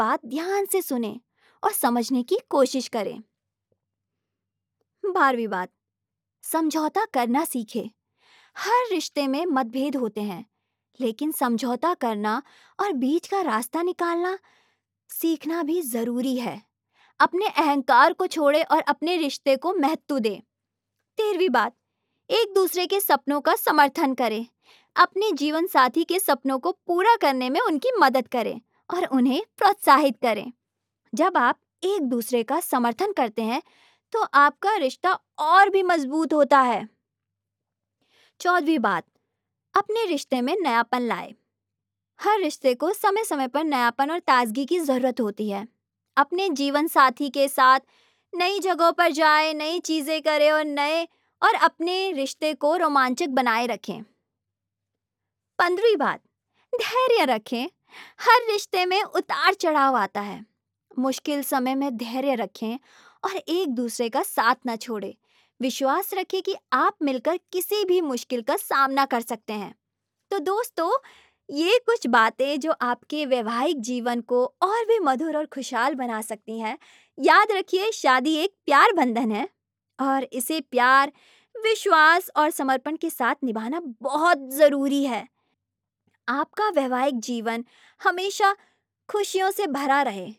बात ध्यान से सुने और समझने की कोशिश करें। 12वीं बात, समझौता करना सीखें। हर रिश्ते में मतभेद होते हैं, लेकिन समझौता करना और बीच का रास्ता निकालना सीखना भी जरूरी है। अपने अहंकार को छोड़े और अपने रिश्ते को महत्व दें। 13वीं बात, एक दूसरे के सपनों का समर्थन करें। अपने जीवन साथी के सपनों को पूरा करने में उनकी मदद करें और उन्हें प्रोत्साहित करें। जब आप एक दूसरे का समर्थन करते हैं तो आपका रिश्ता और भी मजबूत होता है। 14वीं बात, अपने रिश्ते में नयापन लाएं। हर रिश्ते को समय समय पर नयापन और ताजगी की जरूरत होती है। अपने जीवन साथी के साथ नई जगहों पर जाएं, नई चीजें करें और अपने रिश्ते को रोमांचक बनाए रखें। 15वीं बात, धैर्य रखें। हर रिश्ते में उतार चढ़ाव आता है। मुश्किल समय में धैर्य रखें और एक दूसरे का साथ न छोड़ें। विश्वास रखें कि आप मिलकर किसी भी मुश्किल का सामना कर सकते हैं। तो दोस्तों, ये कुछ बातें जो आपके वैवाहिक जीवन को और भी मधुर और खुशहाल बना सकती हैं। याद रखिए, शादी एक प्यार बंधन है और इसे प्यार, विश्वास और समर्पण के साथ निभाना बहुत जरूरी है। आपका वैवाहिक जीवन हमेशा खुशियों से भरा रहे,